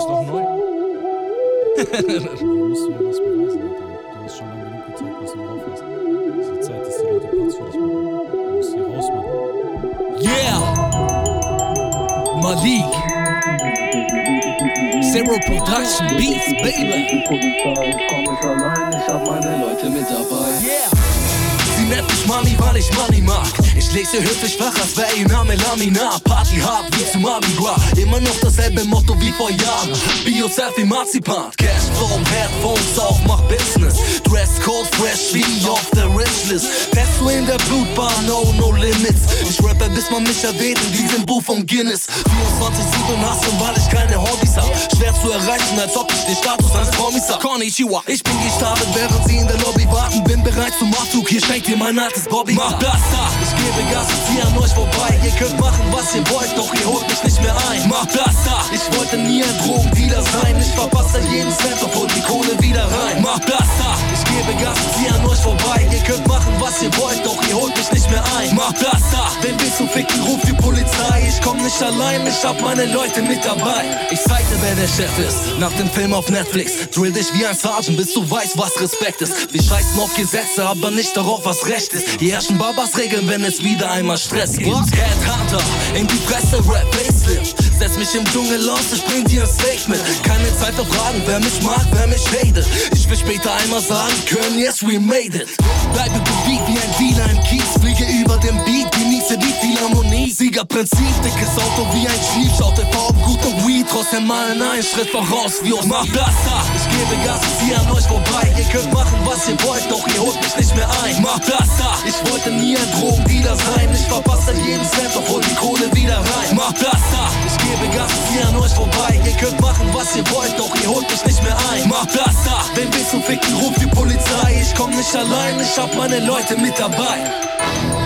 ist doch neu. Du musst mir was beweisen, Alter. Du hast schon lange genug gezeigt, was du drauf hast. Es ist Zeit, dass die Leute Platz für dich machen. Du musst hier raus, Mann. Yeah! Malik! Zero Production Beats, baby! Ich komm nicht allein, ich hab meine Leute mit dabei. Yeah! Sie nennt mich Money, weil ich Money mag. Ich lese höflich flach, als wär ihr Name Lamina. Party hard wie zum Mardi Gras. Immer noch dasselbe Motto wie vor Jahren. Be yourself wie Marzipan. Cashflow, Headphones auf, mach Business. Dresscode fresh wie auf der Wishlist. Pesto in der Blutbahn, no limits. Ich rappe, bis man mich erwähnt in diesem Buch von Guinness. 24/7 Hustle, weil ich keine Hobbys hab. Schwer zu erreichen, als ob ich den Status eines Promis hab. Konnichiwa, ich bin gestartet, während sie in der Lobby warten. Bin bereit zum Abflug, hier schenkt ihr mein altes Bobby. Mach das da, ich gebe Gas und zieh an euch vorbei. Ihr könnt machen, was ihr wollt, doch ihr holt mich nicht mehr ein. Mach das da, ich wollte nie ein Drogendealer sein. Ich verpasse jeden Cent und hol die Kohle wieder rein. Mach das da, ich gebe Gas und zieh an euch vorbei. Ihr könnt machen, was ihr wollt, doch ihr holt mich nicht mehr ein. Mach das da, wenn wir zu ficken, ruft die Polizei. Ich komm nicht allein, ich hab meine Leute mit dabei. Ich zeig dir, wer der Chef ist, nach dem Film auf Netflix. Drill dich wie ein Sergeant, bis du weißt, was Respekt ist. Wir scheißen auf Gesetze, aber nicht darauf, was Recht ist. Hier herrschen Babas Regeln, wenn es wieder einmal Stress gibt. Headhunter, in die Presse, Rap, Facelift. Setz mich im Dschungel aus, ich bring dir ein Steak mit. Keine Zeit auf Fragen, wer mich mag, wer mich hatet. Ich will später einmal sagen können, yes, we made it. Bleibe bewegt wie ein Dealer im Kiez. Fliege über dem Beat, genieße die Philharmonie. Siegerprinzip, dickes Auto wie ein Chief. Schaut TV auf gute Weed, trotzdem malen einen Schritt voraus wie uns. Mach das da, ich gebe Gas und zieh an euch vorbei. Ihr könnt machen, was ihr wollt, doch ihr holt mich nicht mehr ein. Mach das da, ich wollte nie ein Drogendealer sein. Ich verpasse jeden Cent, doch hol die Kohle wieder rein. Mach das da, ich gebe Gas und zieh an euch vorbei. Ihr könnt machen, was ihr wollt, doch ihr holt mich nicht mehr ein. Mach das da, wenn wir zum Ficken, ruft die Polizei. Ich komm nicht allein, ich hab meine Leute mit dabei.